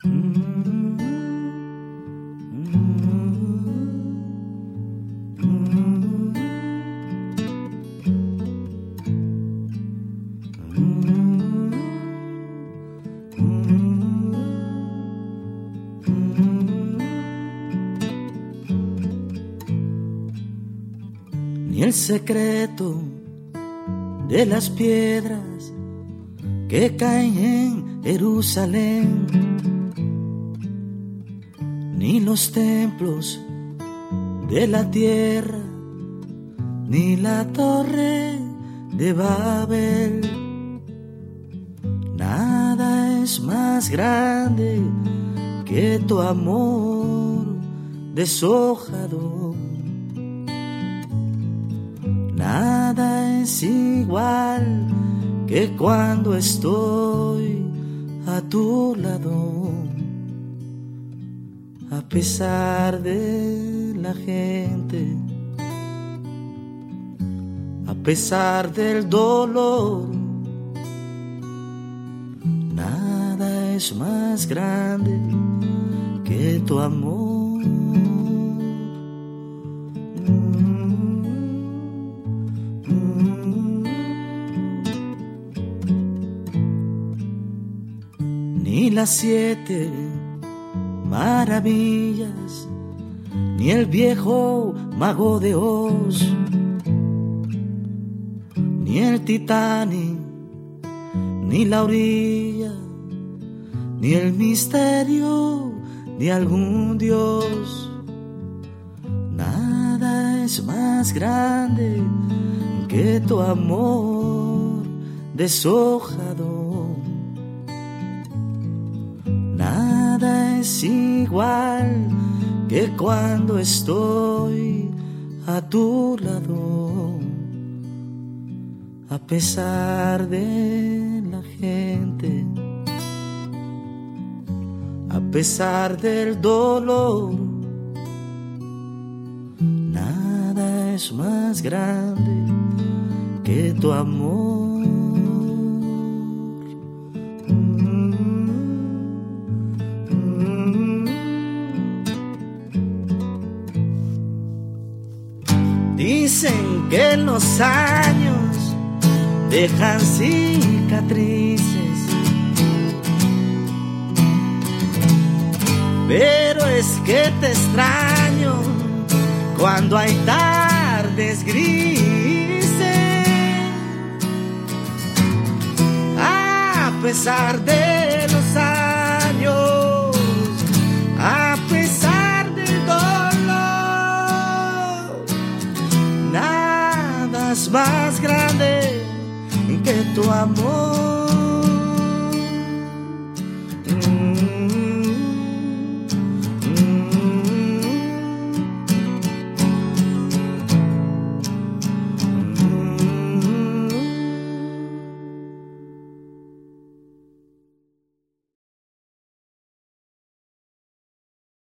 Ni el secreto de las piedras que caen en Jerusalén, ni los templos de la tierra, ni la torre de Babel. Nada es más grande que tu amor deshojado. Nada es igual que cuando estoy a tu lado. A pesar de la gente, a pesar del dolor, nada es más grande que tu amor. Ni las 7 maravillas, ni el viejo mago de Oz, ni el Titanic, ni la orilla, ni el misterio de algún dios. Nada es más grande que tu amor deshojado. Nada es igual que cuando estoy a tu lado. A pesar de la gente, a pesar del dolor, nada es más grande que tu amor. Dicen que los años dejan cicatrices, pero es que te extraño cuando hay tardes grises. A pesar de los años, a pesar del dolor, nada es más grande que tu amor.